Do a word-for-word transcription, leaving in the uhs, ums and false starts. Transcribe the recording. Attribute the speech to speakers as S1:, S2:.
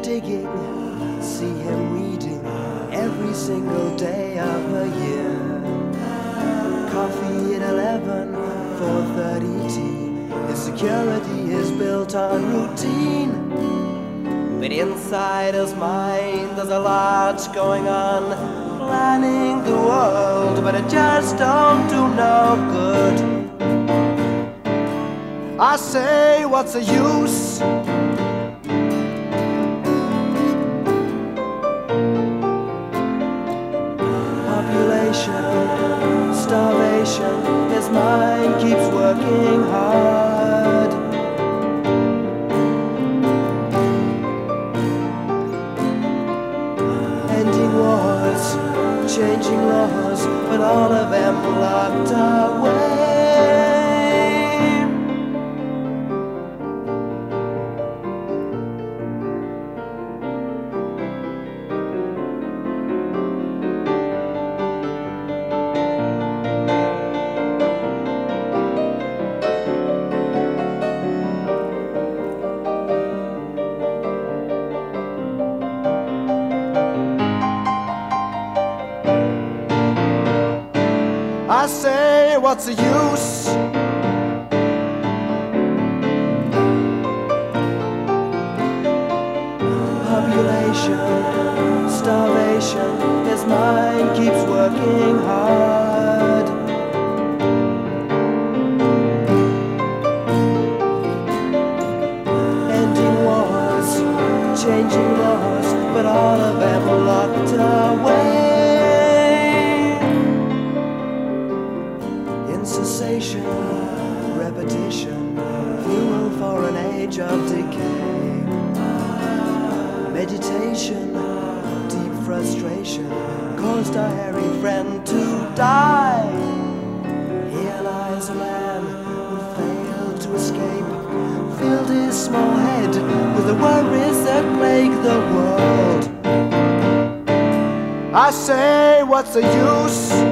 S1: digging, see him reading every single day of the year. Coffee at eleven, four thirty tea. His security is built on routine. But inside his mind there's a lot going on, planning the world, but it just don't do no good. I say, what's the use? Population, starvation, his mind keeps working hard. Ending wars, changing laws, but all of them locked away. I say, what's the use? Population, starvation, his mind keeps working hard. Ending wars, changing laws, but all of them locked away. Cessation, repetition, fuel for an age of decay. Meditation, deep frustration, caused our hairy friend to die. Here lies a man who failed to escape, filled his small head with the worries that plague the world. I say, what's the use?